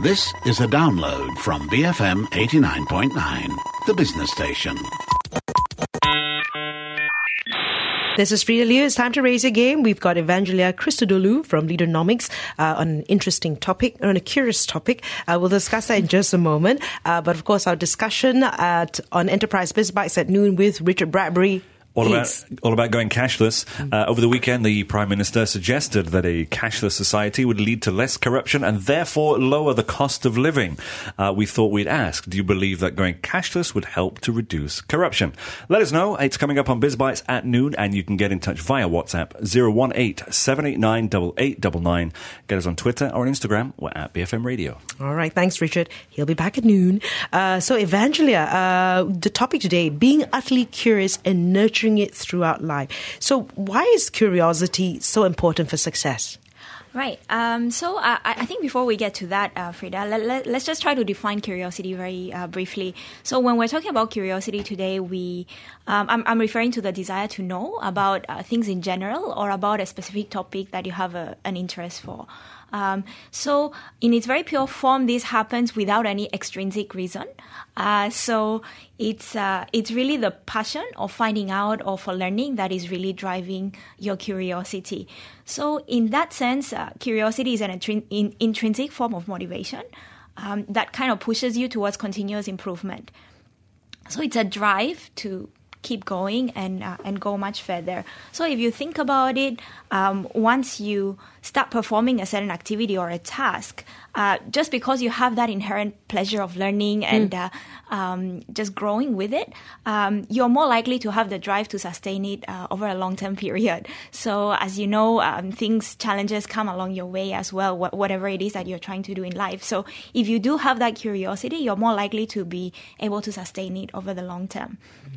This is a download from BFM 89.9, the business station. This is Frida Liu. It's time to raise your game. We've got Evangelia Christodoulou from Leadernomics on an interesting topic, on a curious topic. We'll discuss that in just a moment. But of course, our discussion on Enterprise BizBytes at noon with Richard Bradbury. All about going cashless. Over the weekend, the Prime Minister suggested that a cashless society would lead to less corruption and therefore lower the cost of living. We thought we'd ask, do you believe that going cashless would help to reduce corruption? Let us know. It's coming up on BizBytes at noon, and you can get in touch via WhatsApp 018-789-8899. Get us on Twitter or on Instagram. We're at BFM Radio. All right. Thanks, Richard. He'll be back at noon. So, Evangelia, the topic today, being utterly curious and nurturing it throughout life. So why is curiosity so important for success? Right. So I think before we get to that, Frida, let's just try to define curiosity very briefly. So when we're talking about curiosity today, I'm referring to the desire to know about things in general or about a specific topic that you have an interest for. So in its very pure form, this happens without any extrinsic reason. So it's really the passion of finding out or for learning that is really driving your curiosity. So in that sense, curiosity is an intrinsic form of motivation that kind of pushes you towards continuous improvement. So it's a drive to keep going and go much further. So if you think about it, once you start performing a certain activity or a task, just because you have that inherent pleasure of learning and just growing with it, you're more likely to have the drive to sustain it over a long-term period. So as you know, challenges come along your way as well, whatever it is that you're trying to do in life. So if you do have that curiosity, you're more likely to be able to sustain it over the long term.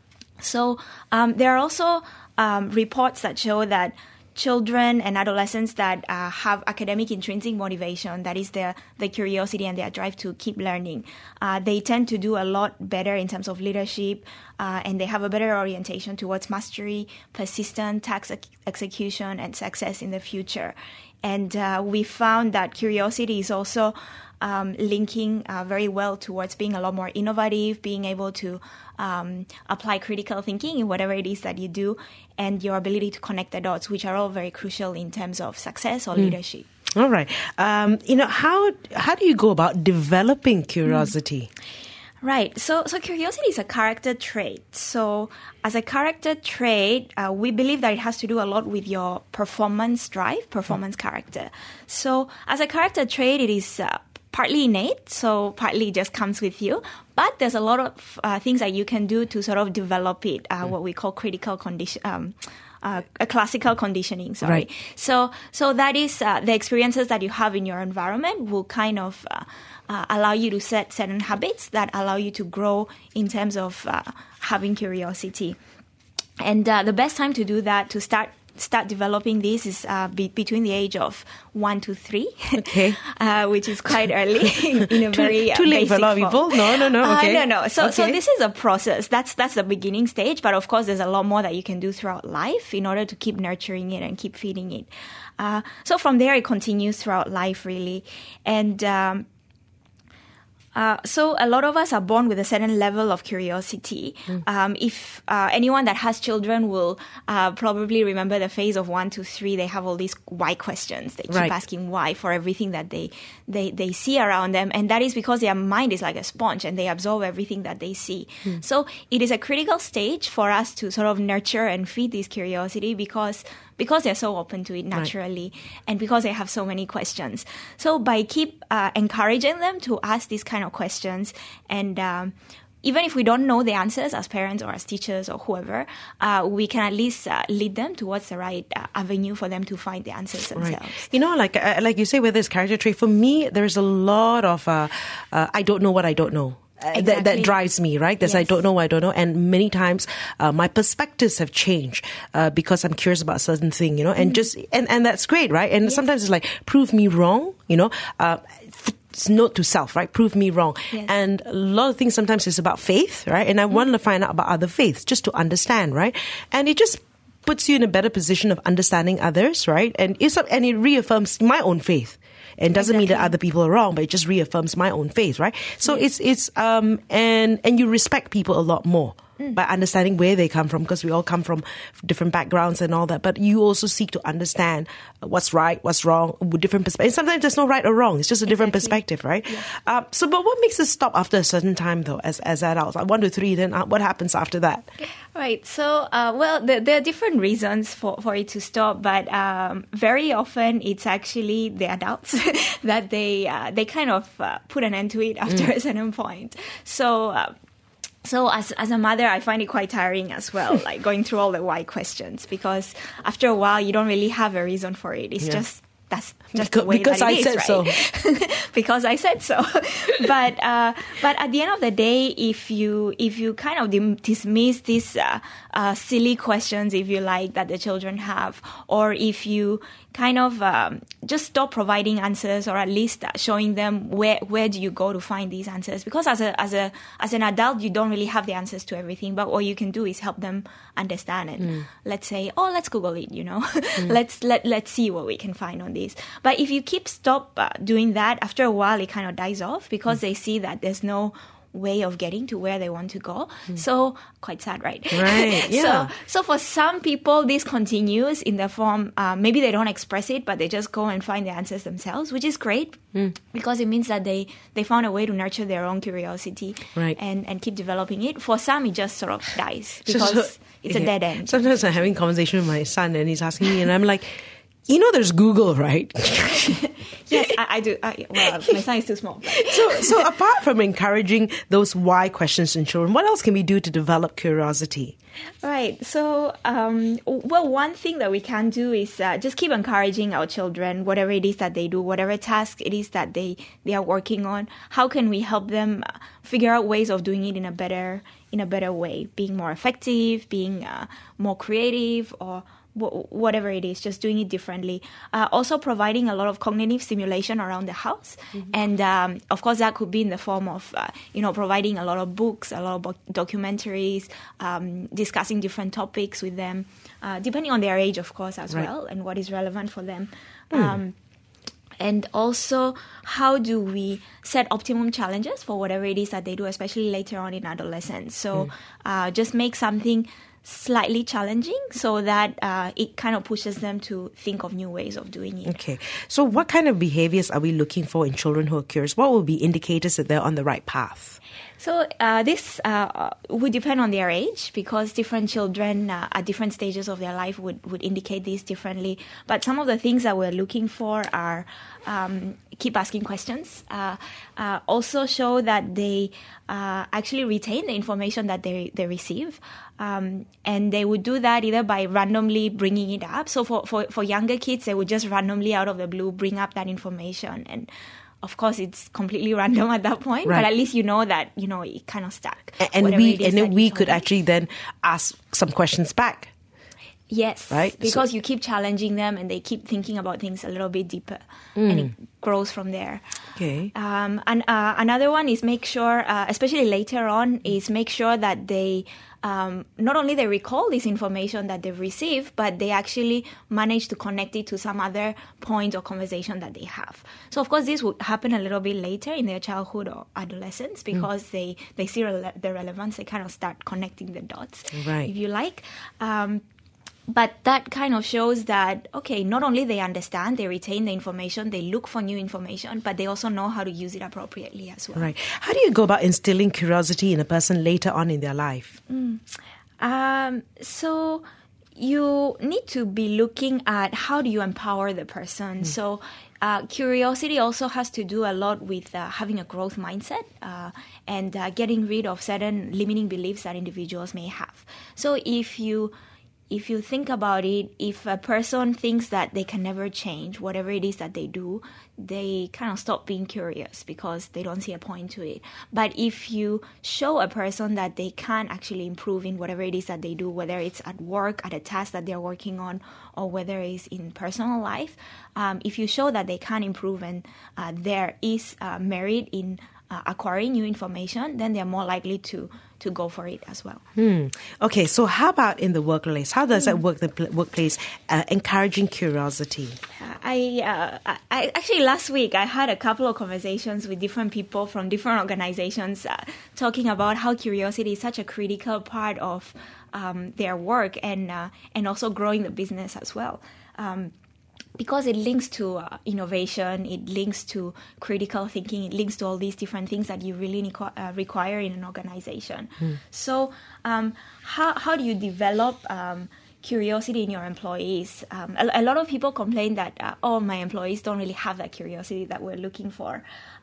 So there are also reports that show that children and adolescents that have academic intrinsic motivation, that is the curiosity and their drive to keep learning, they tend to do a lot better in terms of leadership, and they have a better orientation towards mastery, persistent task execution, and success in the future. And we found that curiosity is also linking very well towards being a lot more innovative, being able to apply critical thinking in whatever it is that you do, and your ability to connect the dots, which are all very crucial in terms of success or leadership. All right. How do you go about developing curiosity? Right. So curiosity is a character trait. So as a character trait, we believe that it has to do a lot with your performance drive, performance character. So as a character trait, it is partly innate, so partly it just comes with you. But there's a lot of things that you can do to sort of develop it, what we call critical condition. Classical conditioning, sorry. Right. So that is the experiences that you have in your environment will kind of allow you to set certain habits that allow you to grow in terms of having curiosity. And the best time to do that, to start developing this, is between the age of 1 to 3, okay, which is quite early in a very too late for a lot of people. No. Okay. No. So this is a process. That's the beginning stage. But of course, there's a lot more that you can do throughout life in order to keep nurturing it and keep feeding it. So from there, it continues throughout life, really, and. So a lot of us are born with a certain level of curiosity. If anyone that has children will probably remember the phase of 1 to 3, they have all these why questions. They keep asking why for everything that they see around them. And that is because their mind is like a sponge and they absorb everything that they see. So it is a critical stage for us to sort of nurture and feed this curiosity because they're so open to it naturally, and because they have so many questions. So by keep encouraging them to ask these kind of questions, and even if we don't know the answers as parents or as teachers or whoever, we can at least lead them towards the right avenue for them to find the answers themselves. Right. You know, like you say, with this character trait, for me, there's a lot of I don't know what I don't know. Exactly. That drives me, right? There's I don't know, and many times my perspectives have changed because I'm curious about a certain thing, and and that's great, right? And sometimes it's like, prove me wrong, note to self, right? Prove me wrong. Yes. And a lot of things sometimes is about faith, right? And I want to find out about other faiths just to understand, right? And it just puts you in a better position of understanding others, right? And it reaffirms my own faith. and doesn't mean that Exactly. other people are wrong, but it just reaffirms my own faith, right? So it's and you respect people a lot more by understanding where they come from, because we all come from different backgrounds and all that. But you also seek to understand what's right, what's wrong, with different perspectives. Sometimes there's no right or wrong; it's just a different perspective, right? So, but what makes us stop after a certain time, though, as adults? Like 1 to 3, then what happens after that? Right. So, well, there are different reasons for it to stop, but very often it's actually the adults that they kind of put an end to it after a certain point. So as a mother, I find it quite tiring as well, like going through all the why questions, because after a while you don't really have a reason for it. It's just that's just the way because that I it is, said right? so. Because I said so. But at the end of the day, if you kind of dismiss these silly questions, if you like, that the children have, or if you kind of just stop providing answers, or at least showing them where do you go to find these answers, because as an adult you don't really have the answers to everything, but what you can do is help them understand it. Let's say, let's Google it, let's see what we can find on this. But if you stop doing that, after a while it kind of dies off, because they see that there's no way of getting to where they want to go. So quite sad, right? Right. Yeah. So for some people, this continues in the form, maybe they don't express it, but they just go and find the answers themselves, which is great, because it means that they found a way to nurture their own curiosity, right, and keep developing it. For some, it just sort of dies because it's a dead end. Sometimes I'm having a conversation with my son and he's asking me, and I'm like, there's Google, right? Yes, I do. Well, my son is too small. So apart from encouraging those why questions in children, what else can we do to develop curiosity? Right. So, well, one thing that we can do is just keep encouraging our children, whatever it is that they do, whatever task it is that they are working on. How can we help them figure out ways of doing it in a better way, being more effective, being more creative, or whatever it is, just doing it differently. Also providing a lot of cognitive stimulation around the house. And of course, that could be in the form of, providing a lot of books, a lot of documentaries, discussing different topics with them, depending on their age, of course, as well, and what is relevant for them. And also, how do we set optimum challenges for whatever it is that they do, especially later on in adolescence? So just make something slightly challenging so that it kind of pushes them to think of new ways of doing it. Okay. So what kind of behaviors are we looking for in children who are curious? What will be indicators that they're on the right path? So this would depend on their age, because different children at different stages of their life would indicate this differently. But some of the things that we're looking for are keep asking questions, also show that they actually retain the information that they receive. And they would do that either by randomly bringing it up. So for younger kids, they would just randomly out of the blue bring up that information. And of course, it's completely random at that point, right, but at least you know that, it kind of stuck. And we could actually then ask some questions back. Yes, right? Because you keep challenging them and they keep thinking about things a little bit deeper, and it grows from there. Okay. And another one is make sure, especially later on, is make sure that they not only they recall this information that they've received, but they actually manage to connect it to some other point or conversation that they have. So, of course, this would happen a little bit later in their childhood or adolescence, because they see the relevance. They kind of start connecting the dots, right, if you like. But that kind of shows that, okay, not only they understand, they retain the information, they look for new information, but they also know how to use it appropriately as well. Right. How do you go about instilling curiosity in a person later on in their life? So you need to be looking at how do you empower the person. So curiosity also has to do a lot with having a growth mindset and getting rid of certain limiting beliefs that individuals may have. So if you think about it, if a person thinks that they can never change, whatever it is that they do, they kind of stop being curious because they don't see a point to it. But if you show a person that they can actually improve in whatever it is that they do, whether it's at work, at a task that they're working on, or whether it's in personal life, if you show that they can improve and there is merit in acquiring new information, then they're more likely to go for it as well. Okay, so how about in the workplace? How does that work, the workplace, encouraging curiosity? I actually last week I had a couple of conversations with different people from different organizations talking about how curiosity is such a critical part of their work and also growing the business as well. Because it links to innovation, it links to critical thinking, it links to all these different things that you really require in an organization. So how do you develop curiosity in your employees? A lot of people complain that, my employees don't really have that curiosity that we're looking for.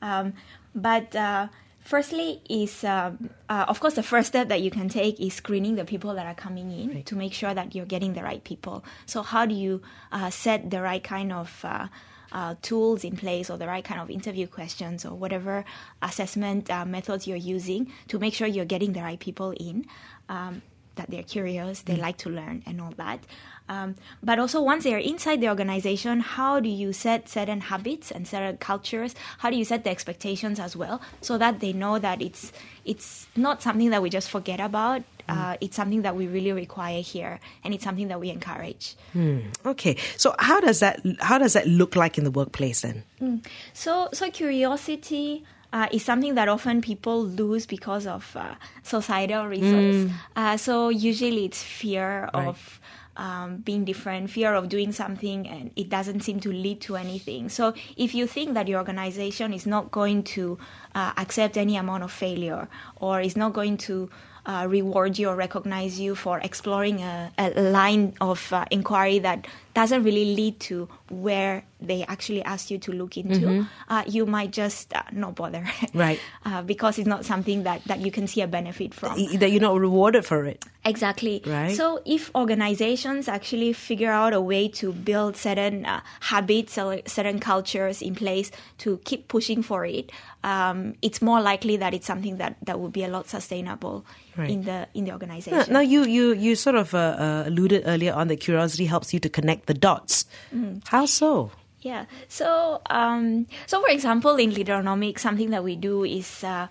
But firstly is, of course, the first step that you can take is screening the people that are coming in to make sure that you're getting the right people. So how do you set the right kind of tools in place or the right kind of interview questions or whatever assessment methods you're using to make sure you're getting the right people in, that they're curious, they like to learn and all that. But also once they're inside the organization, how do you set certain habits and certain cultures? How do you set the expectations as well so that they know that it's not something that we just forget about. It's something that we really require here, and it's something that we encourage. Okay, so how does that look like in the workplace then? So curiosity is something that often people lose because of societal reasons. So usually it's fear of being different, fear of doing something, and it doesn't seem to lead to anything. So if you think that your organization is not going to accept any amount of failure, or is not going to reward you or recognize you for exploring a line of inquiry that doesn't really lead to where they actually asked you to look into, you might just not bother. Right. Because it's not something that you can see a benefit from. That you're not rewarded for it. Exactly. Right. So if organizations actually figure out a way to build certain habits or certain cultures in place to keep pushing for it, it's more likely that it's something that will be a lot sustainable in the organization. Now you sort of alluded earlier on that curiosity helps you to connect the dots. How so? Yeah. So for example, in Leaderonomics, something that we do is the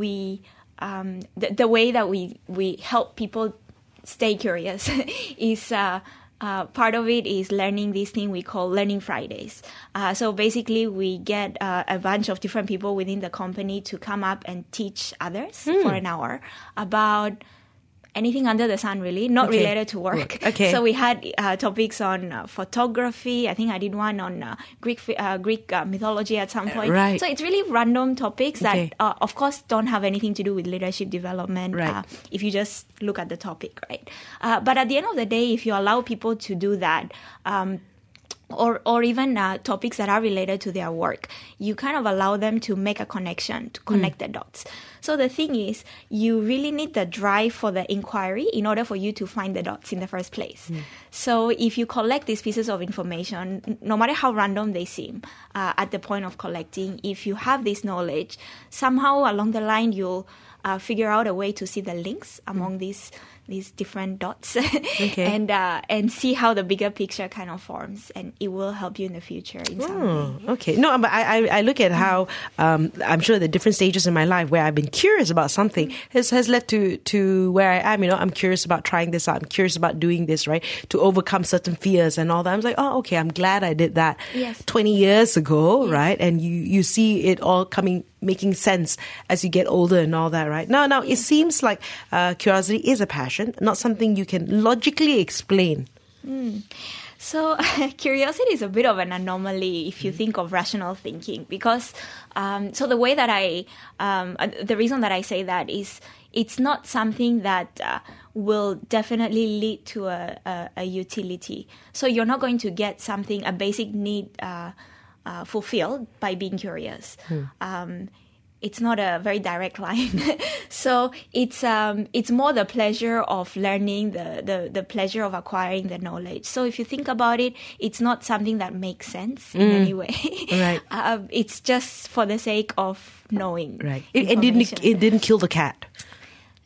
way that we help people stay curious is part of it is learning this thing we call Learning Fridays. So basically, we get a bunch of different people within the company to come up and teach others for an hour about anything under the sun, really, not related to work. Okay. So we had topics on photography. I think I did one on Greek mythology at some point. Right. So it's really random topics that, of course, don't have anything to do with leadership development. Right. If you just look at the topic, right? But at the end of the day, if you allow people to do that, or even topics that are related to their work, you kind of allow them to make a connection, to connect the dots. So the thing is, you really need the drive for the inquiry in order for you to find the dots in the first place. So if you collect these pieces of information, no matter how random they seem, at the point of collecting, if you have this knowledge, somehow along the line you'll figure out a way to see the links among these different dots and see how the bigger picture kind of forms, and it will help you in the future in some way. Okay. No, but I look at how I'm sure the different stages in my life where I've been curious about something has led to where I am. I'm curious about trying this out. I'm curious about doing this, right? To overcome certain fears and all that. I was like, okay, I'm glad I did that 20 years ago, right? And you see it all making sense as you get older and all that, right? Now, it seems like curiosity is a passion, not something you can logically explain. So curiosity is a bit of an anomaly if you think of rational thinking, because so the way that the reason that I say that is it's not something that will definitely lead to a utility. So you're not going to get a basic need fulfilled by being curious. It's not a very direct line. So it's more the pleasure of learning, the pleasure of acquiring the knowledge. So if you think about it, it's not something that makes sense in any way. Right. It's just for the sake of knowing. Right. It didn't kill the cat.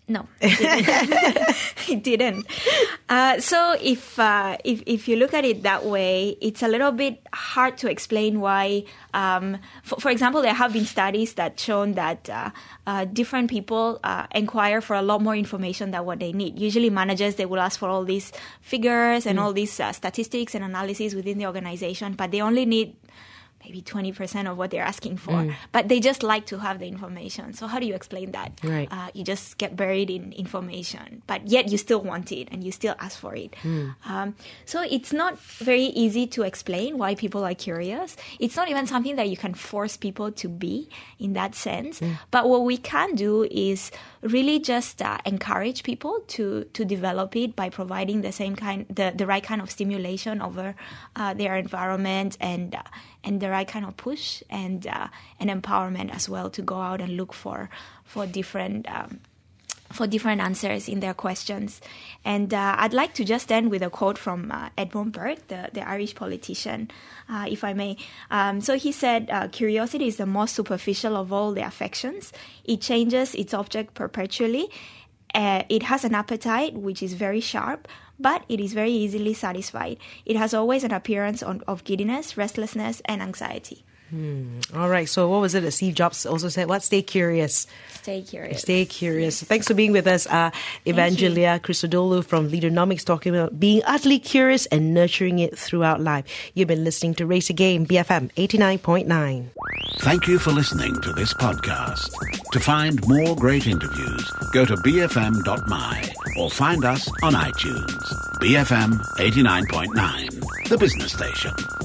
No, it didn't. So if you look at it that way, it's a little bit hard to explain why. For example, there have been studies that shown that different people inquire for a lot more information than what they need. Usually, managers, they will ask for all these figures and all these statistics and analysis within the organization, but they only need maybe 20% of what they're asking for. But they just like to have the information. So how do you explain that? Right. You just get buried in information, but yet you still want it and you still ask for it. So it's not very easy to explain why people are curious. It's not even something that you can force people to be in that sense. But what we can do is really just encourage people to develop it by providing the right kind of stimulation over their environment and the right kind of push and empowerment as well to go out and look for different answers in their questions. And I'd like to just end with a quote from Edmund Burke, the Irish politician, if I may. So he said, curiosity is the most superficial of all the affections. It changes its object perpetually. It has an appetite, which is very sharp, but it is very easily satisfied. It has always an appearance of giddiness, restlessness, and anxiety. All right. So what was it that Steve Jobs also said? What? Stay curious. Stay curious. Stay curious. Yes. Thanks for being with us, Evangelia Christodoulou from Leadernomics, talking about being utterly curious and nurturing it throughout life. You've been listening to Raise Again, BFM 89.9. Thank you for listening to this podcast. To find more great interviews, go to bfm.my or find us on iTunes. BFM 89.9, the business station.